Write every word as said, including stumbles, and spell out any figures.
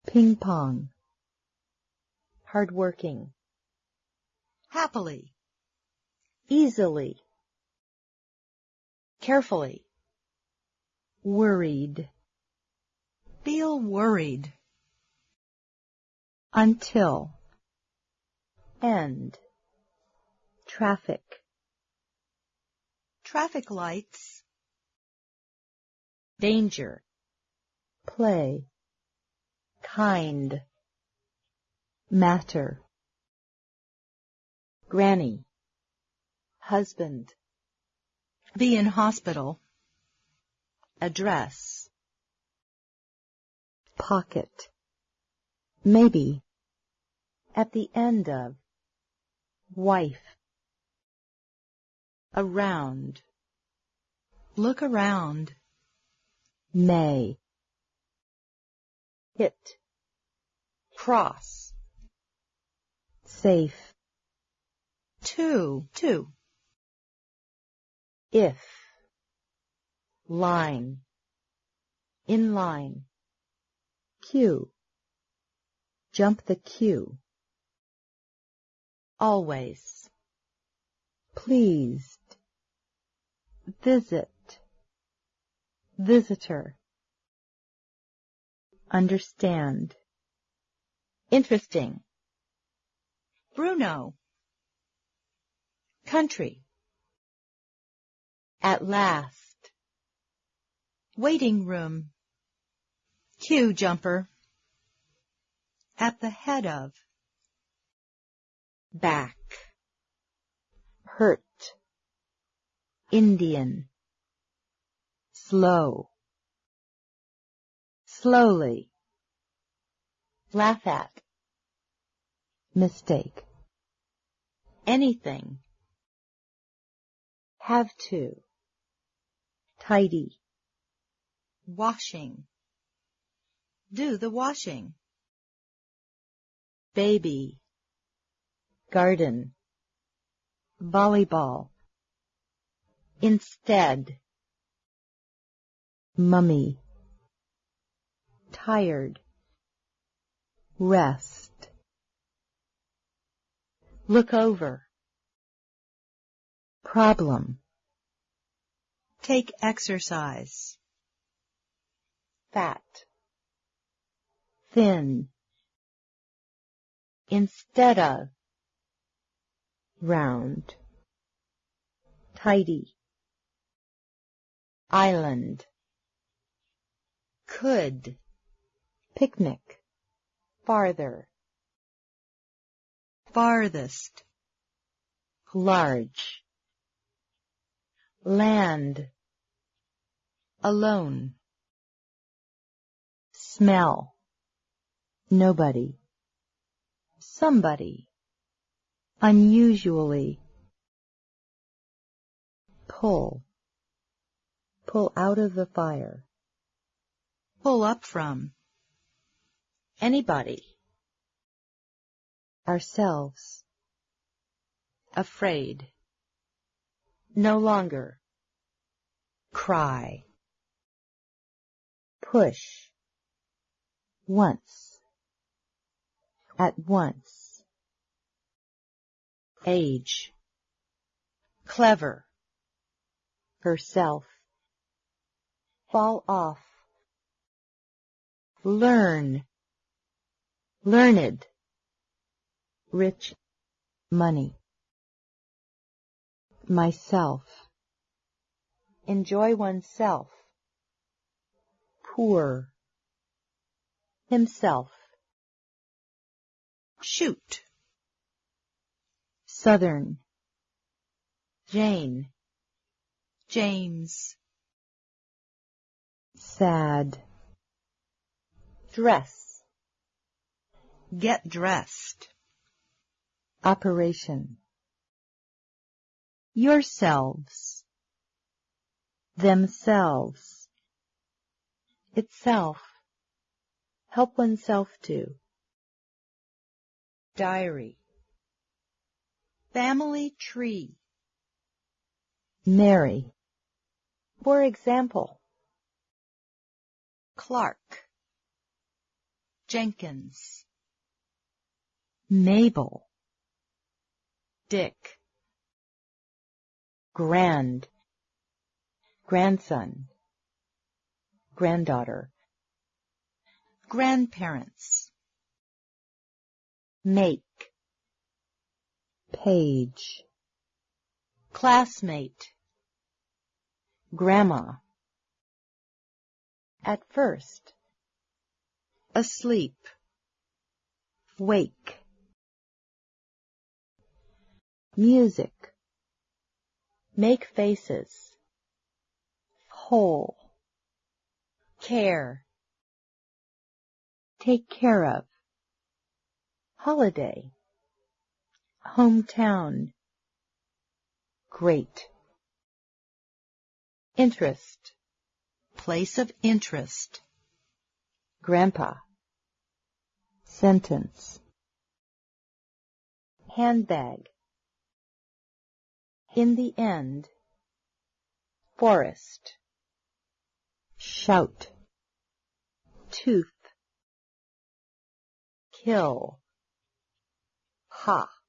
Ping pong. Hardworking. Happily. Easily. Carefully. Worried. Feel worried. Until. End. Traffic. Traffic lights. Danger. Play. Kind. Matter. Granny. Husband. Be in hospital. Address. Pocket. Maybe. At the end of. Wife. Around. Look around. May. Hit. Cross. Safe. Two. Two. If. Line. In line. Queue. Jump the queue. Always. Pleased. Visit. Visitor. Understand. Interesting. Bruno. Country. At last. Waiting room. Queue jumper. At the head of. Back. Hurt. Indian. Slow. Slowly. Laugh at. Mistake. Anything. Have to. Tidy. Washing. Do the washing. Baby. Garden. Volleyball. Instead. Mummy. Tired. Rest. Look over. Problem. Take exercise. Fat. Thin. Instead of. Round. Tidy. Island. Could. Picnic. Farther. Farthest. Large. Land. Alone. Smell. Nobody. Somebody. Unusually. Pull. Pull out of the fire. Pull up from. Anybody. Ourselves. Afraid. No longer. Cry. Push. Once. At once. Age. Clever. Herself. Fall off. Learn. Learned. Rich. Money. Myself. Enjoy oneself. Poor. Himself. Shoot. Southern. Jane. James. Sad. Dress. Get dressed. Operation. Yourselves. Themselves. Itself. Help oneself to. Diary. Family tree. Mary. For example. Clark. Jenkins. Mabel. Dick. Grand. Grandson. Granddaughter. Grandparents. Make. Page. Classmate. Grandma. At first. Asleep. Wake. Music. Make faces. Whole. Care. Take care of. Holiday. Hometown. Great. Interest. Place of interest. Grandpa. Sentence. Handbag. In the end. Forest. Shout. Tooth. Kill. Ha.